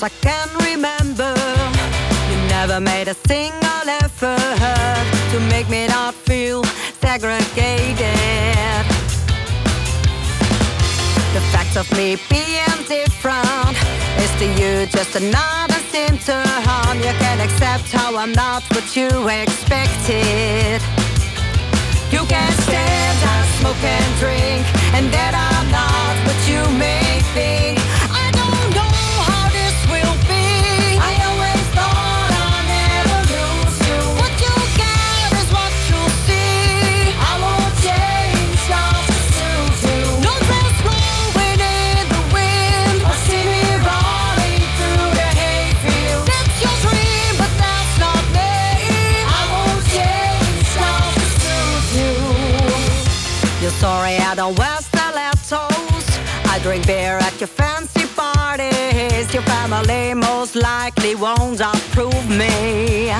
as I can remember. You never made a single effort to make me not feel segregated. The fact of me being different is to you just another symptom. You can accept how I'm not what you expected. You can stand, I smoke and drink, and that I'm not what you may think. I don't know how this will be. I always thought I'd never lose you. What you get is what you see. I won't change, not to suit you. No dress blowing in the wind, or see me running through the hayfield. That's your dream, but that's not me. I won't change, not to suit you. You're sorry I don't wear stilettos. I drink beer at your fancy parties. Your family most likely won't approve me.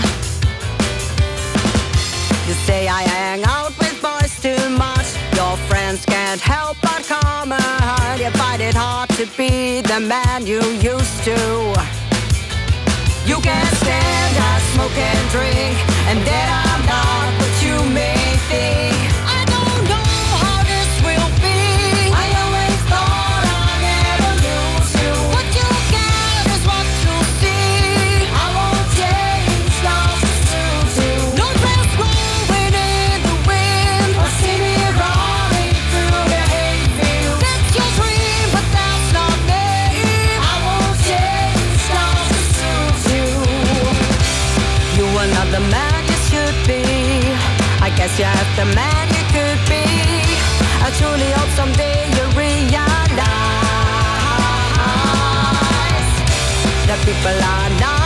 You say I hang out with boys too much. Your friends can't help but comment. You find it hard to be the man you used to. You can't stand, I smoke and drink, and that I'm not what you may think. I don't know how this will be. I always thought I'd never lose you. What you get is what you see. I won't change, not to suit you. No dress blowing in the wind, or see me running through the hayfield. That's your dream, but that's not me. I won't change, not to suit you. You are not the man you should be. I guess you're the man you could be. I truly hope someday you realize that people are not